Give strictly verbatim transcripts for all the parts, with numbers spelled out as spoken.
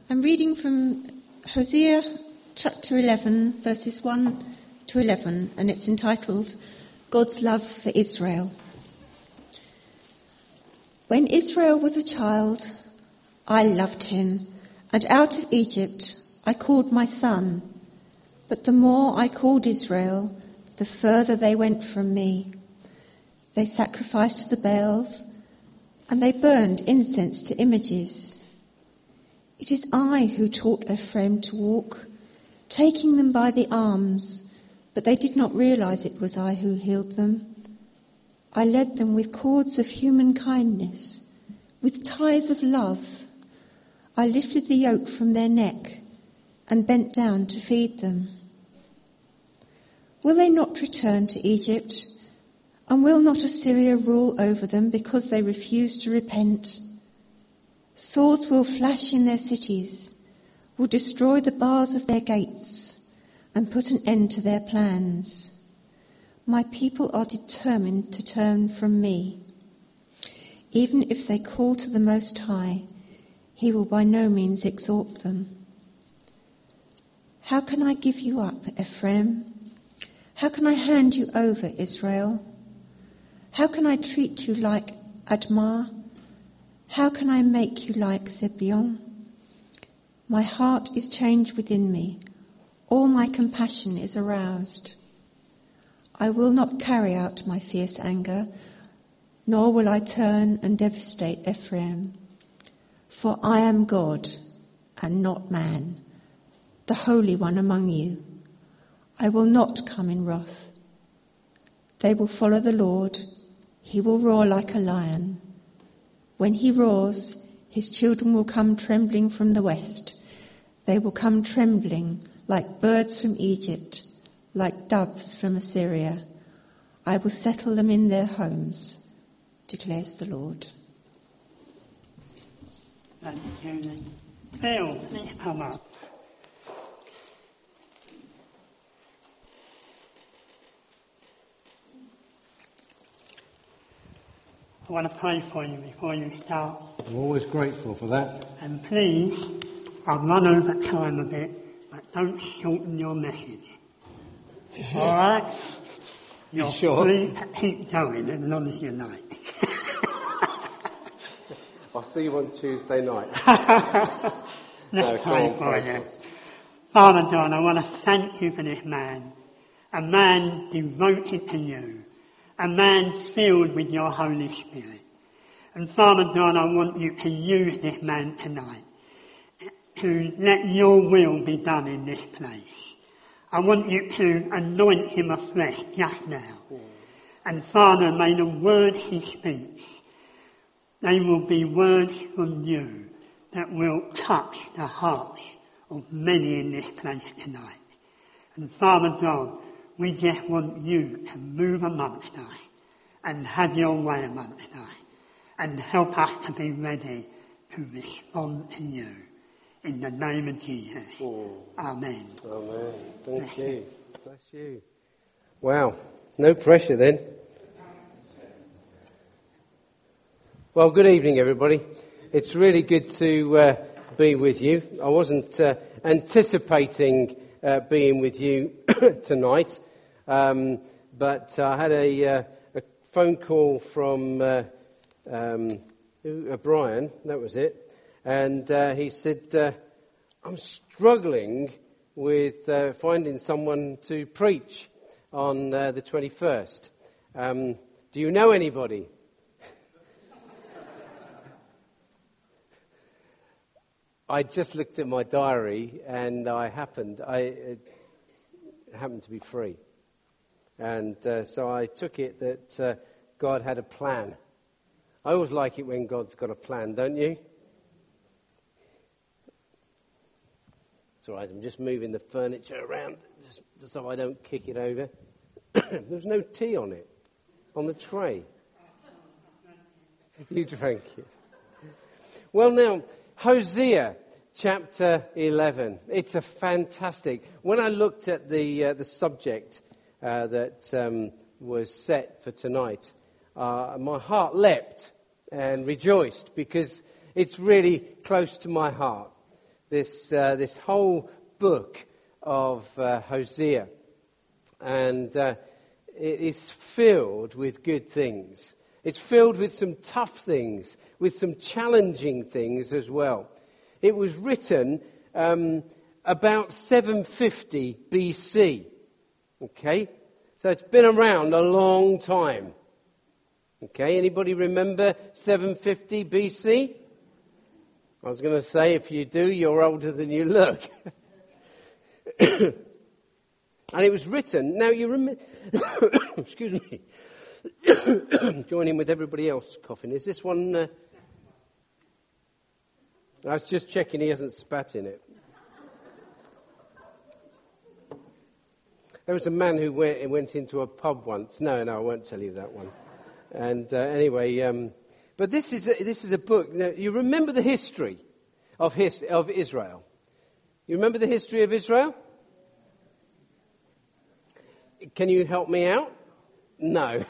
I'm reading from Hosea chapter eleven, verses one to eleven, and it's entitled God's Love for Israel. When Israel was a child, I loved him, and out of Egypt I called my son. But the more I called Israel, the further they went from me. They sacrificed to the Baals, and they burned incense to images. It is I who taught Ephraim to walk, taking them by the arms, but they did not realize it was I who healed them. I led them with cords of human kindness, with ties of love. I lifted the yoke from their neck and bent down to feed them. Will they not return to Egypt? And will not Assyria rule over them because they refuse to repent? Swords will flash in their cities, will destroy the bars of their gates, and put an end to their plans. My people are determined to turn from me. Even if they call to the Most High, he will by no means exalt them. How can I give you up, Ephraim? How can I hand you over, Israel? How can I treat you like Admah? How can I make you like Zebulun? My heart is changed within me. All my compassion is aroused. I will not carry out my fierce anger, nor will I turn and devastate Ephraim. For I am God and not man, the Holy One among you. I will not come in wrath. They will follow the Lord. He will roar like a lion. When he roars, his children will come trembling from the west. They will come trembling like birds from Egypt, like doves from Assyria. I will settle them in their homes, declares the Lord. Thank you, Julie. Phil, please come up. I want to pray for you before you start. I'm always grateful for that. And please, I've run over time a bit, but don't shorten your message. All right? You You're sure? free to keep going as long as you like. I'll see you on Tuesday night. Let's No, pray on, for pray you. for us. Father John, I want to thank you for this man, a man devoted to you, a man filled with your Holy Spirit. And Father John, I want you to use this man tonight to let your will be done in this place. I want you to anoint him afresh just now. And Father, may the words he speaks, they will be words from you that will touch the hearts of many in this place tonight. And Father God, we just want you to move amongst us and have your way amongst us and help us to be ready to respond to you. In the name of Jesus. Oh. Amen. Amen. Thank you. Bless you. Wow. No pressure then. Well, good evening, everybody. It's really good to uh, be with you. I wasn't uh, anticipating uh, being with you tonight, um, but I had a, uh, a phone call from uh, um, uh, Brian, that was it, and uh, he said, uh, I'm struggling with uh, finding someone to preach on uh, the twenty-first. Um, do you know anybody? I just looked at my diary and I happened, I it happened to be free. And uh, so I took it that uh, God had a plan. I always like it when God's got a plan, don't you? It's all right, I'm just moving the furniture around just, just so I don't kick it over. There's no tea on it, on the tray. You drank it. Well, now, Hosea chapter eleven. It's a fantastic. When I looked at the uh, the subject uh, that um, was set for tonight, uh, my heart leapt and rejoiced because it's really close to my heart. this uh, this whole book of uh, Hosea, and uh, it is filled with good things. It's filled with some tough things, with some challenging things as well. It was written um, about seven fifty B C. Okay, so it's been around a long time. Okay, anybody remember seven fifty B C? I was going to say, if you do, you're older than you look. And it was written, now you remember, excuse me, join in with everybody else coughing. Is this one, uh... I was just checking he hasn't spat in it. There was a man who went, went into a pub once. No, no, I won't tell you that one. And uh, anyway, um, but this is a, this is a book. Now, you remember the history of his, of Israel. You remember the history of Israel? Can you help me out? No.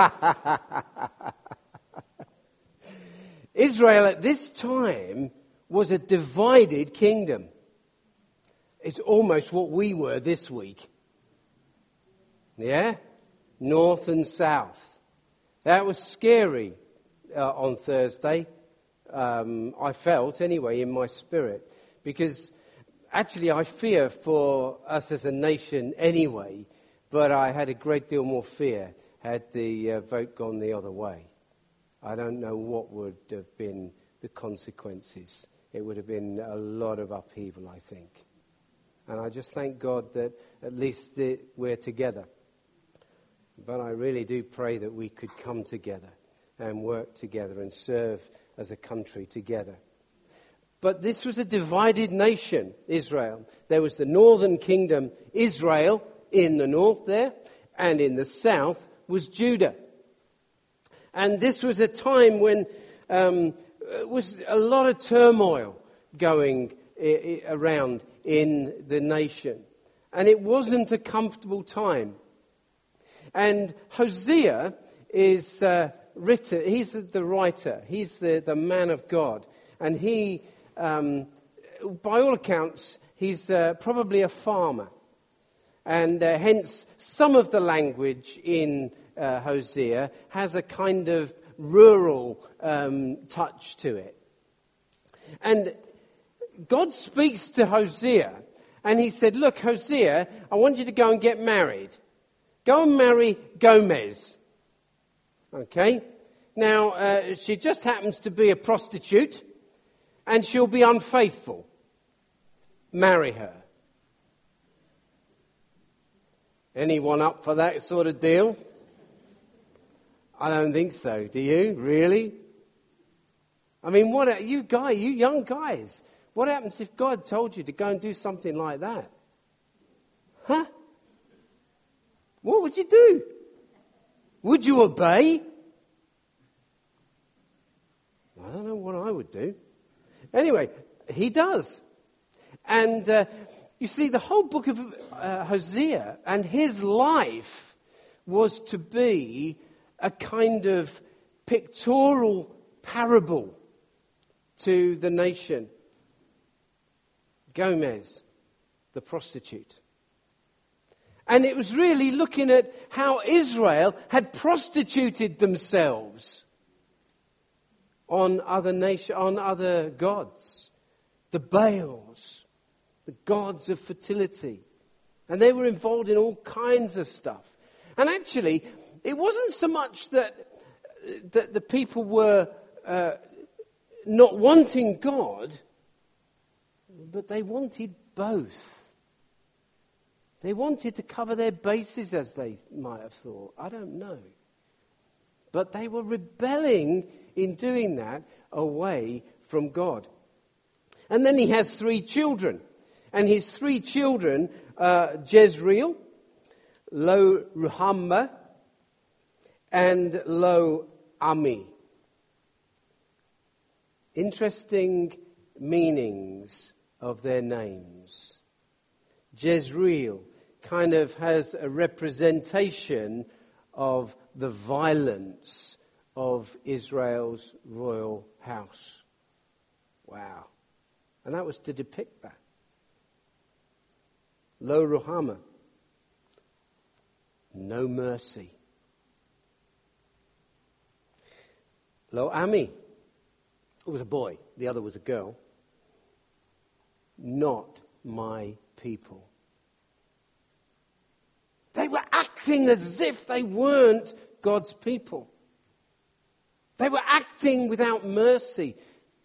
Israel at this time was a divided kingdom. It's almost what we were this week. Yeah? North and south. That was scary uh, on Thursday. Um, I felt, anyway, in my spirit. Because actually I fear for us as a nation anyway. But I had a great deal more fear had the uh, vote gone the other way. I don't know what would have been the consequences. It would have been a lot of upheaval, I think. And I just thank God that at least the, we're together. But I really do pray that we could come together and work together and serve as a country together. But this was a divided nation, Israel. There was the northern kingdom, Israel, in the north there, and in the south was Judah. And this was a time when um, it was a lot of turmoil going I- I around in the nation. And it wasn't a comfortable time. And Hosea is uh, written, he's the writer, he's the, the man of God. And he, um, by all accounts, he's uh, probably a farmer. And uh, hence, some of the language in uh, Hosea has a kind of rural um, touch to it. And God speaks to Hosea, and he said, look, Hosea, I want you to go and get married. Go and marry Gomez. Okay? Now, uh, she just happens to be a prostitute, and she'll be unfaithful. Marry her. Anyone up for that sort of deal? I don't think so. Do you? Really? I mean, what, you guys, you young guys, what happens if God told you to go and do something like that? Huh? What would you do? Would you obey? I don't know what I would do. Anyway, he does. And uh, you see, the whole book of uh, Hosea and his life was to be a kind of pictorial parable to the nation. Gomez, the prostitute. And it was really looking at how Israel had prostituted themselves on other nation, on other gods, the Baals, the gods of fertility. And they were involved in all kinds of stuff. And actually, it wasn't so much that, that the people were uh, not wanting God, but they wanted both. They wanted to cover their bases, as they might have thought. I don't know. But they were rebelling in doing that away from God. And then he has three children. And his three children are Jezreel, Lo-Ruhamah, and Lo-Ami. Interesting meanings of their names. Jezreel kind of has a representation of the violence of Israel's royal house. Wow. And that was to depict that. Lo Ruhama. No mercy. Lo Ami. It was a boy. The other was a girl. Not my people. They were acting as if they weren't God's people. They were acting without mercy.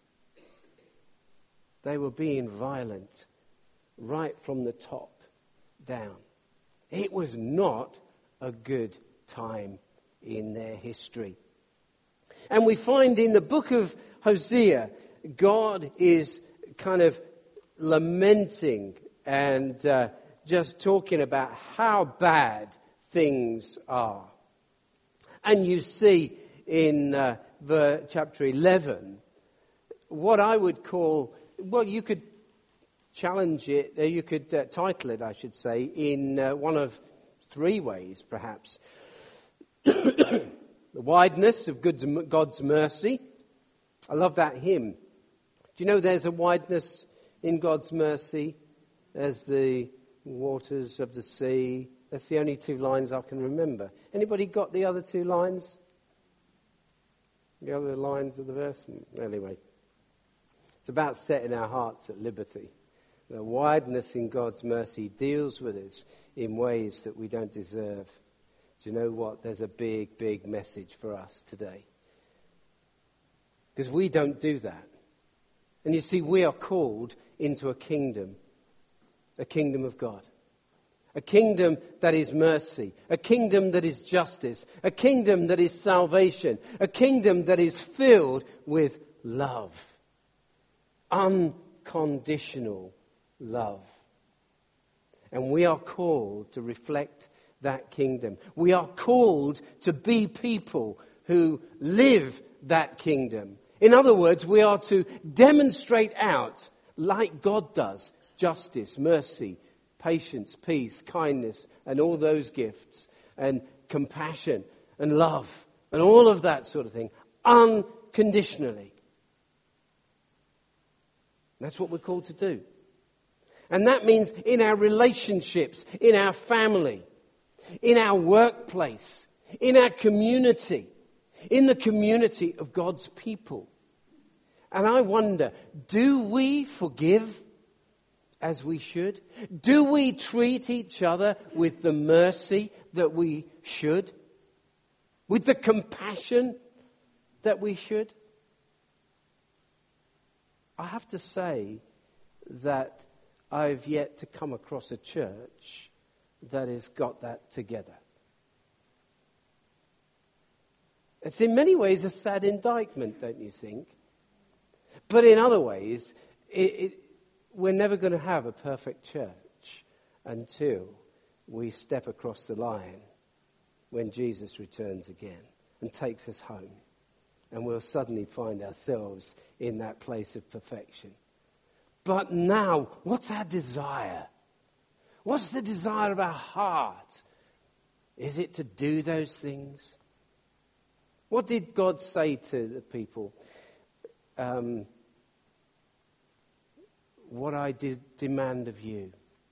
They were being violent right from the top down. It was not a good time in their history. And we find in the book of Hosea, God is kind of lamenting and uh, just talking about how bad things are. And you see in uh, the, chapter eleven what I would call, well, you could challenge it, uh, you could uh, title it, I should say, in uh, one of three ways, perhaps. The wideness of God's mercy. I love that hymn. Do you know there's a wideness in God's mercy as the waters of the sea? That's the only two lines I can remember. Anybody got the other two lines? The other lines of the verse? Anyway. It's about setting our hearts at liberty. The wideness in God's mercy deals with us in ways that we don't deserve. Do you know what? There's a big, big message for us today. Because we don't do that. And you see, we are called into a kingdom. A kingdom of God. A kingdom that is mercy. A kingdom that is justice. A kingdom that is salvation. A kingdom that is filled with love. Unconditional love. And we are called to reflect that kingdom. We are called to be people who live that kingdom. In other words, we are to demonstrate out, like God does, justice, mercy, patience, peace, kindness, and all those gifts, and compassion, and love, and all of that sort of thing, unconditionally. That's what we're called to do. And that means in our relationships, in our family, in our workplace, in our community, in the community of God's people. And I wonder, do we forgive as we should? Do we treat each other with the mercy that we should? With the compassion that we should? I have to say that I've yet to come across a church that has got that together. It's in many ways a sad indictment, don't you think? But in other ways, it, it, we're never going to have a perfect church until we step across the line when Jesus returns again and takes us home. And we'll suddenly find ourselves in that place of perfection. But now, what's our desire? What's the desire of our heart? Is it to do those things? What did God say to the people? Um, what I did demand of you.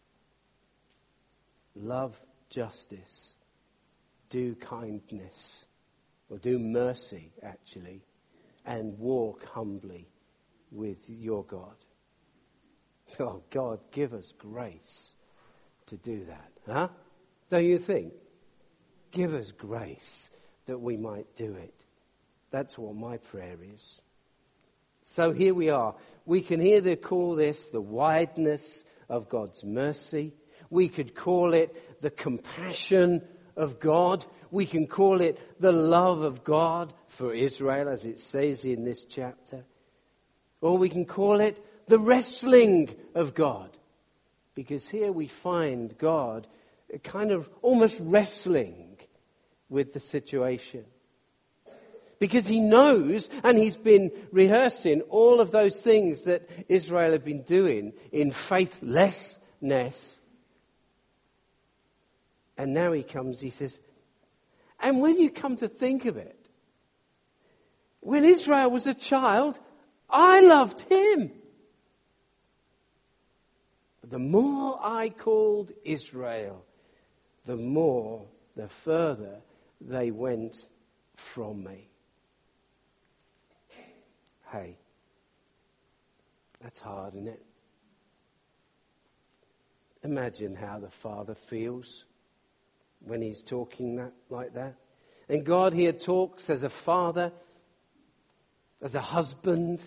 Love justice. Do kindness. Or do mercy, actually. And walk humbly with your God. Oh, God, give us grace to do that. Huh? Don't you think? Give us grace that we might do it. That's what my prayer is. So here we are. We can either call this the wideness of God's mercy. We could call it the compassion of God. We can call it the love of God for Israel, as it says in this chapter. Or we can call it the wrestling of God. Because here we find God kind of almost wrestling with the situation. Because he knows, and he's been rehearsing all of those things that Israel have been doing in faithlessness. And now he comes, he says, and when you come to think of it, when Israel was a child, I loved him. But the more I called Israel, the more, the further they went from me. Hey, that's hard, isn't it? Imagine how the Father feels when he's talking that like that. And God here talks as a father, as a husband,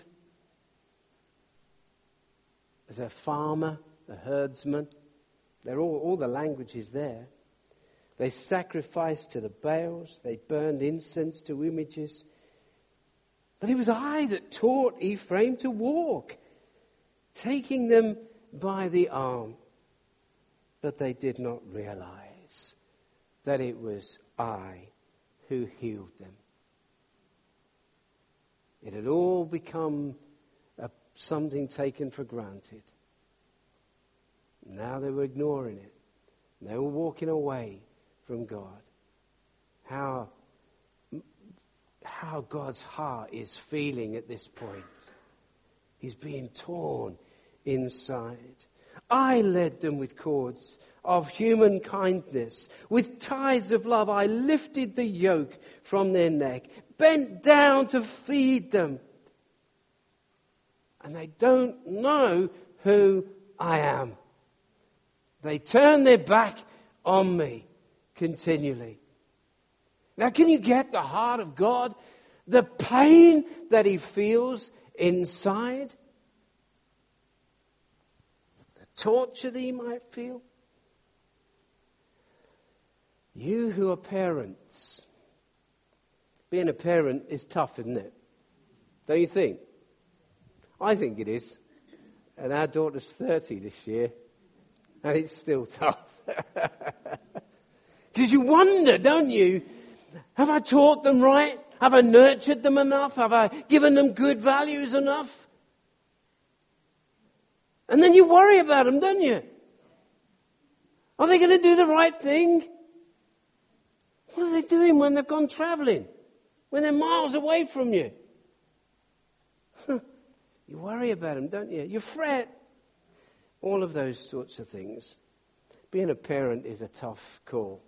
as a farmer, a herdsman. They're all, all the language is there. They sacrificed to the Baals. They burned incense to images. But it was I that taught Ephraim to walk, taking them by the arm. But they did not realize that it was I who healed them. It had all become a, something taken for granted. Now they were ignoring it. They were walking away from God. How, how God's heart is feeling at this point. He's being torn inside. I led them with cords of human kindness. With ties of love, I lifted the yoke from their neck, bent down to feed them. And they don't know who I am. They turn their back on me continually. Now, can you get the heart of God? The pain that he feels inside? The torture that he might feel? You who are parents, being a parent is tough, isn't it? Don't you think? I think it is. And our daughter's thirty this year, and it's still tough. Because you wonder, don't you? Have I taught them right? Have I nurtured them enough? Have I given them good values enough? And then you worry about them, don't you? Are they going to do the right thing? What are they doing when they've gone travelling? When they're miles away from you? You worry about them, don't you? You fret. All of those sorts of things. Being a parent is a tough call.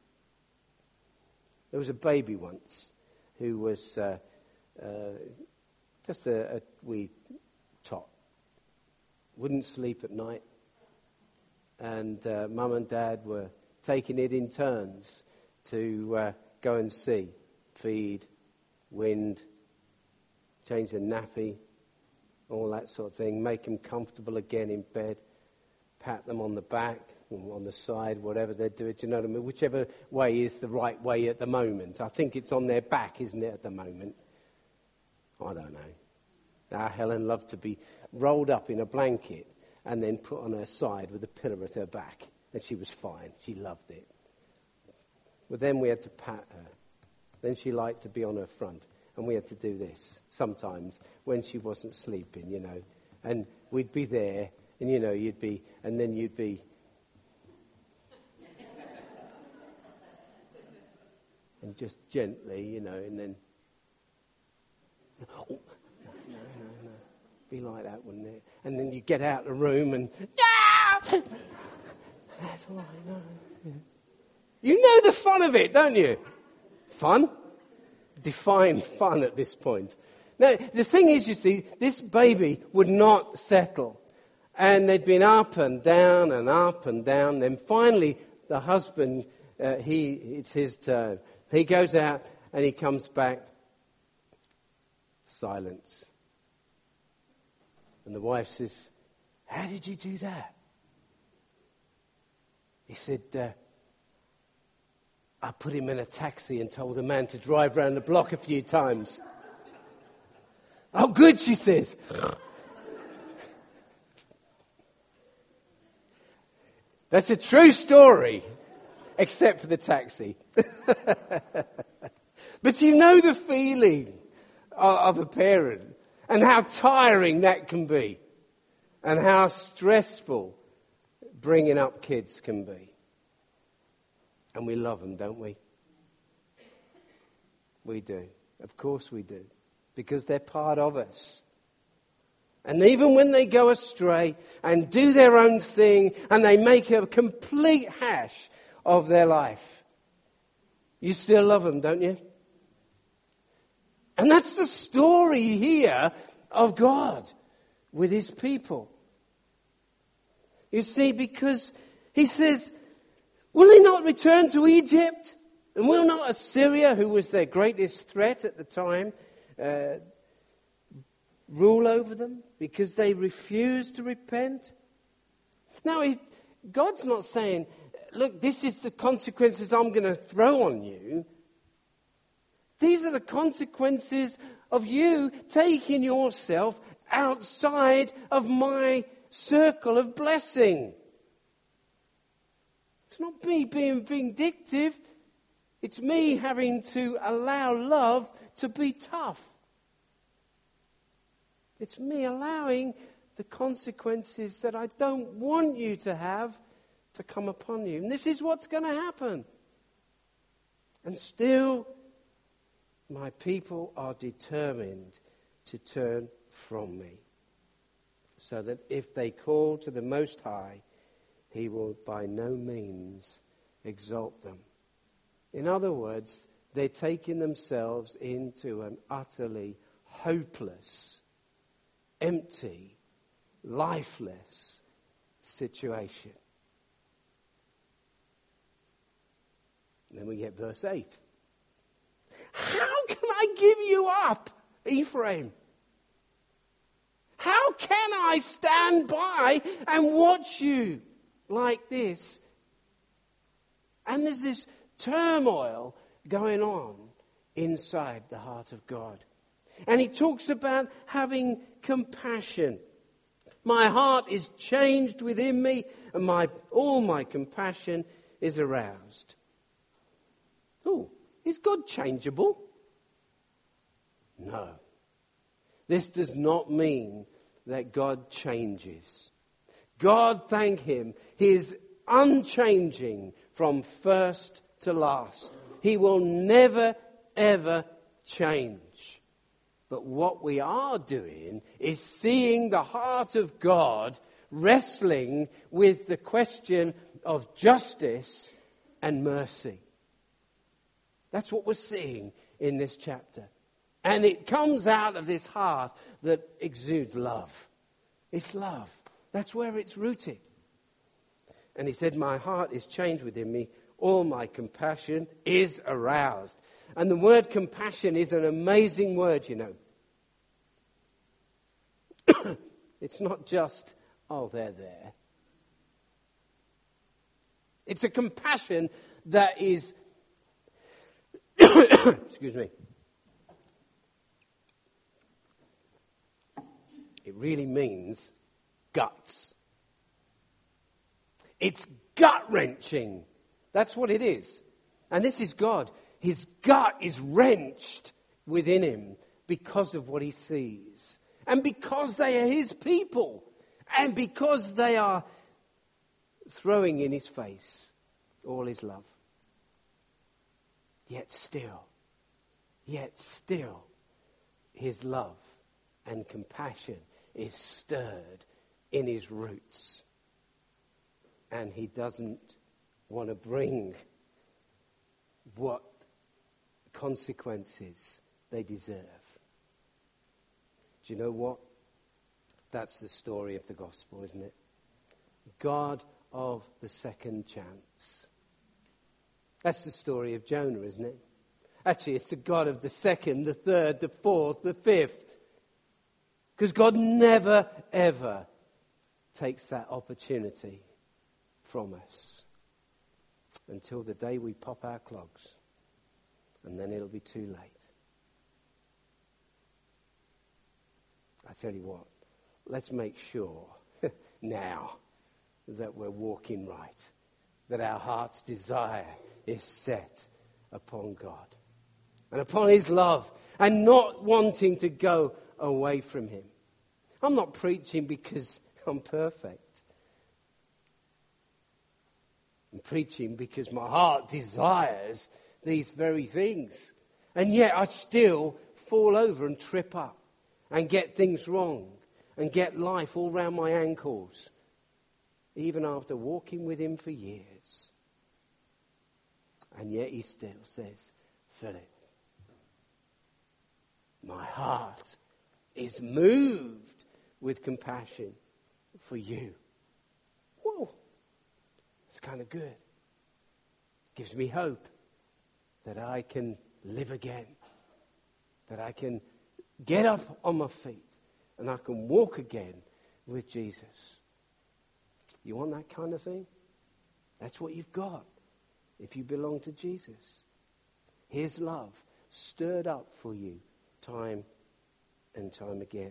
There was a baby once who was uh, uh, just a, a wee tot. Wouldn't sleep at night. And uh, mum and dad were taking it in turns to uh, go and see, feed, wind, change the nappy, all that sort of thing, make them comfortable again in bed, pat them on the back, on the side, whatever they're doing, do you know what I mean? Whichever way is the right way at the moment. I think it's on their back, isn't it, at the moment? I don't know. Our Helen loved to be rolled up in a blanket and then put on her side with a pillow at her back, and she was fine. She loved it. But then we had to pat her. Then she liked to be on her front, and we had to do this sometimes when she wasn't sleeping, you know. And we'd be there, and, you know, you'd be, and then you'd be, and just gently, you know, and then, oh, no, no, no, no. Be like that, wouldn't it? And then you get out of the room and, no! That's all I know. Yeah. You know the fun of it, don't you? Fun? Define fun at this point. Now, the thing is, you see, this baby would not settle. And they'd been up and down and up and down. Then finally, the husband, uh, he it's his turn. He goes out and he comes back. Silence. And the wife says, how did you do that? He said, uh, I put him in a taxi and told the man to drive around the block a few times. Oh, good, she says. That's a true story, except for the taxi. But you know the feeling of a parent and how tiring that can be and how stressful bringing up kids can be. And we love them, don't we? We do. Of course we do. Because they're part of us. And even when they go astray and do their own thing and they make a complete hash of their life, you still love them, don't you? And that's the story here of God with his people. You see, because he says, will they not return to Egypt? And will not Assyria, who was their greatest threat at the time, uh, rule over them because they refused to repent? Now, he, God's not saying, look, this is the consequences I'm going to throw on you. These are the consequences of you taking yourself outside of my circle of blessing. It's not me being vindictive. It's me having to allow love to be tough. It's me allowing the consequences that I don't want you to have to come upon you. And this is what's going to happen. And still, my people are determined to turn from me, so that if they call to the Most High, he will by no means exalt them. In other words, they're taking themselves into an utterly hopeless, empty, lifeless situation. And then we get verse eight. How can I give you up, Ephraim? How can I stand by and watch you like this? And there's this turmoil going on inside the heart of God. And he talks about having compassion. My heart is changed within me, and my all my compassion is aroused. Oh, is God changeable? No. This does not mean that God changes. God, thank him, he is unchanging from first to last. He will never, ever change. But what we are doing is seeing the heart of God wrestling with the question of justice and mercy. That's what we're seeing in this chapter. And it comes out of this heart that exudes love. It's love. That's where it's rooted. And he said, my heart is changed within me. All my compassion is aroused. And the word compassion is an amazing word, you know. It's not just, oh, they're there. It's a compassion that is, excuse me, it really means guts. It's gut-wrenching. That's what it is. And this is God. His gut is wrenched within him because of what he sees. And because they are his people. And because they are throwing in his face all his love. Yet still, yet still, his love and compassion is stirred in his roots. And he doesn't want to bring what consequences they deserve. Do you know what? That's the story of the gospel, isn't it? God of the second chance. That's the story of Jonah, isn't it? Actually, it's the God of the second, the third, the fourth, the fifth. Because God never, ever takes that opportunity from us until the day we pop our clogs. And then it'll be too late. I tell you what, let's make sure now that we're walking right, that our heart's desire is set upon God and upon his love and not wanting to go away from him. I'm not preaching because I'm perfect. I'm preaching because my heart desires these very things. And yet I still fall over and trip up and get things wrong and get life all round my ankles, even after walking with him for years. And yet he still says, Philip, my heart is moved with compassion for you. Whoa, it's kind of good. Gives me hope that I can live again, that I can get up on my feet and I can walk again with Jesus. You want that kind of thing? That's what you've got if you belong to Jesus. His love stirred up for you time and time again.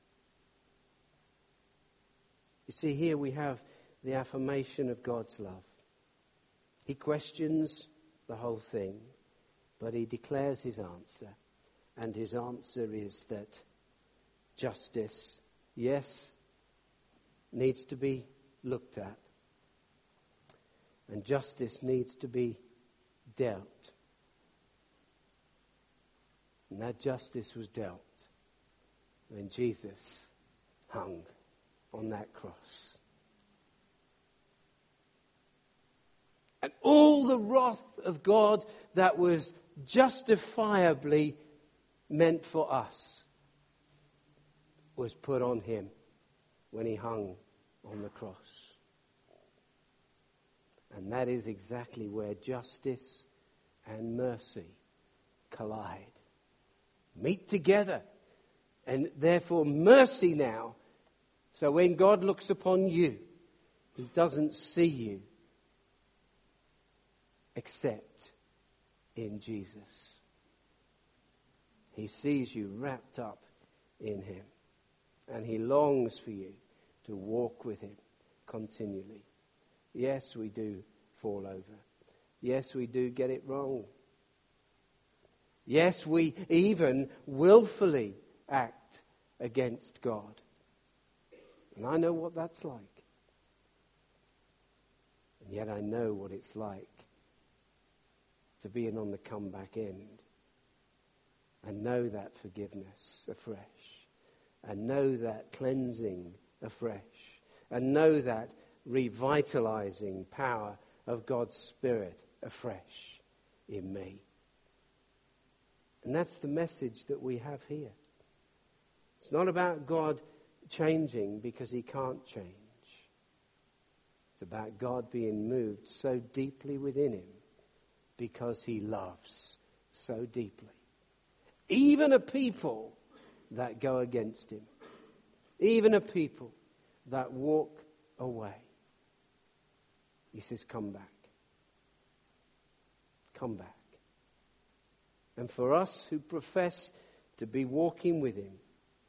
You see, here we have the affirmation of God's love. He questions the whole thing, but he declares his answer. And his answer is that justice, yes, needs to be looked at. And justice needs to be dealt. And that justice was dealt when Jesus hung on that cross. And all the wrath of God that was justifiably meant for us was put on him when he hung on the cross. And that is exactly where justice and mercy collide, meet together. And therefore mercy now, so when God looks upon you, he doesn't see you except in Jesus. He sees you wrapped up in him, and he longs for you to walk with him continually. Yes, we do fall over. Yes, we do get it wrong. Yes, we even willfully act against God. And I know what that's like. And yet I know what it's like to be on the comeback end and know that forgiveness afresh, and know that cleansing afresh, and know that revitalizing power of God's Spirit afresh in me. And that's the message that we have here. It's not about God changing because he can't change. It's about God being moved so deeply within him because he loves so deeply. Even a people that go against him. Even a people that walk away. He says, come back. Come back. And for us who profess to be walking with him,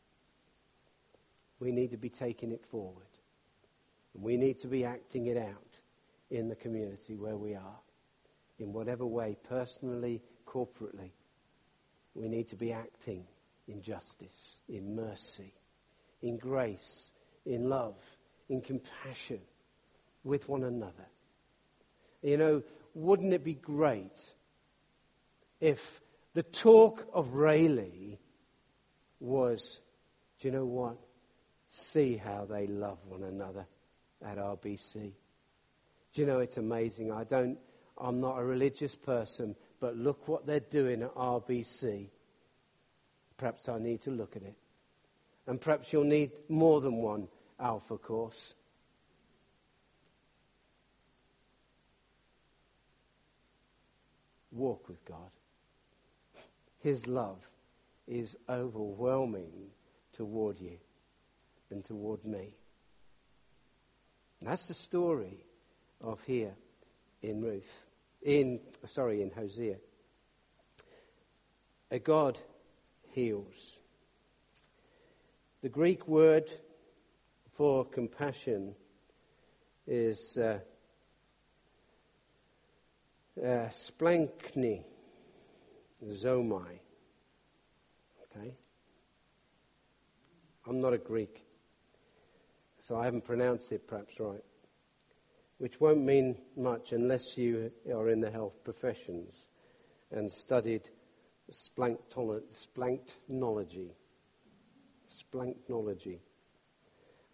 we need to be taking it forward. And we need to be acting it out in the community where we are. In whatever way, personally, corporately. We need to be acting in justice, in mercy, in grace, in love, in compassion with one another. You know, wouldn't it be great if the talk of Rayleigh was, do you know what? See how they love one another at R B C. Do you know, it's amazing. I don't, I'm not a religious person, but look what they're doing at R B C. Perhaps I need to look at it. And perhaps you'll need more than one Alpha course. Walk with God. His love is overwhelming toward you and toward me. And that's the story of here in Ruth, in sorry, in Hosea. A God heals. The Greek word for compassion is uh, uh, splankni, zomai. Okay? I'm not a Greek, so I haven't pronounced it perhaps right, which won't mean much unless you are in the health professions and studied splanktolo- splanknology. Splanknology.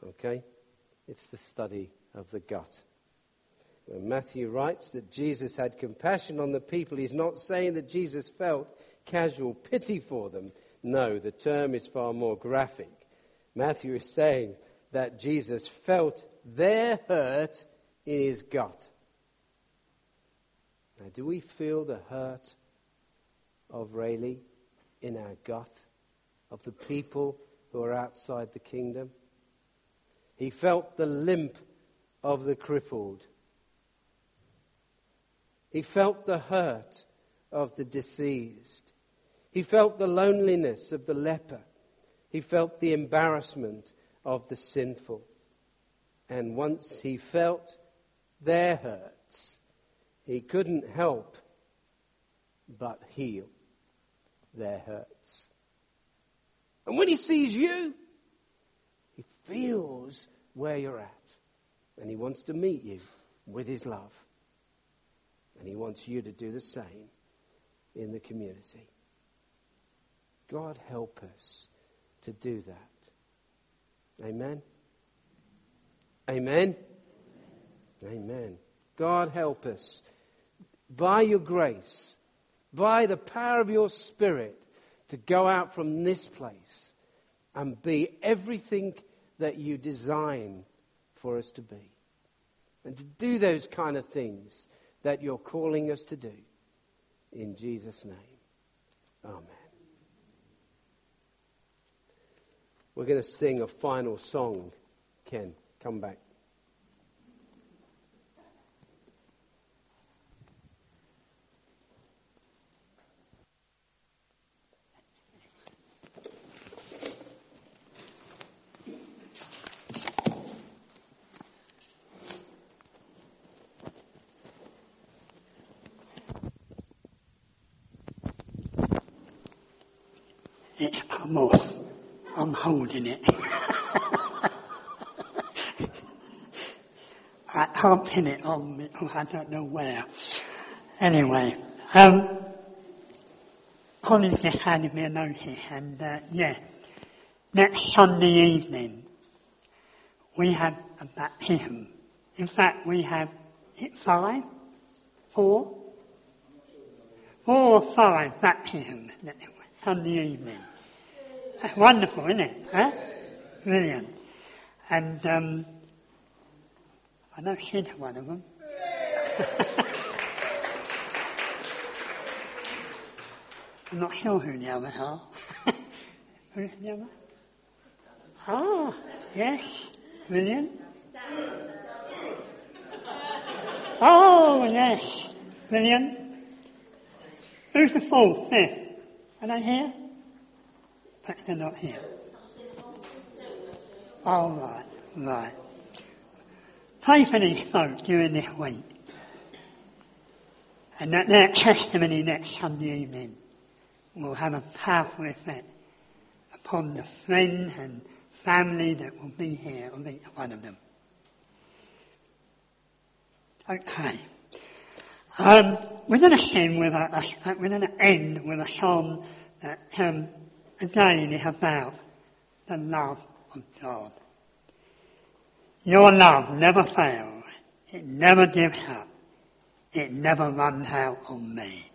Okay? It's the study of the gut. When Matthew writes that Jesus had compassion on the people, he's not saying that Jesus felt casual pity for them. No, the term is far more graphic. Matthew is saying that Jesus felt their hurt in his gut. Now, do we feel the hurt of Rayleigh in our gut, of the people who are outside the kingdom? He felt the limp of the crippled. He felt the hurt of the diseased. He felt the loneliness of the leper. He felt the embarrassment of the sinful. And once he felt their hurts, he couldn't help but heal their hurts. And when he sees you, he feels where you're at. And he wants to meet you with his love. And he wants you to do the same in the community. God help us to do that. Amen? Amen? Amen. God help us, by your grace, by the power of your Spirit, to go out from this place and be everything that you design for us to be. And to do those kind of things that you're calling us to do. In Jesus' name. Amen. We're going to sing a final song. Ken, come back. It's come off. I'm holding it. I can't pin it on me. Oh, I don't know where. Anyway, um, Colin's just handed me a note here, and uh, yeah, next Sunday evening we have a baptism. In fact, we have it five, four, four or five baptisms Sunday evening. That's wonderful, isn't it? Huh? Brilliant. And um, I know she's one of them. I'm not sure who the others are. Who's the other? Ah, yes. Brilliant. Oh, yes. Brilliant. Who's the fourth, fifth? Are they here? But they're not here. Oh, right, right. Pray for these folk during this week. And that their testimony next Sunday evening will have a powerful effect upon the friends and family that will be here, of each one of them. Okay. Um, we're going to sing with a, a, we're going to end with a song that, um, again, is about the love of God. Your love never fails. It never gives up. It never runs out on me.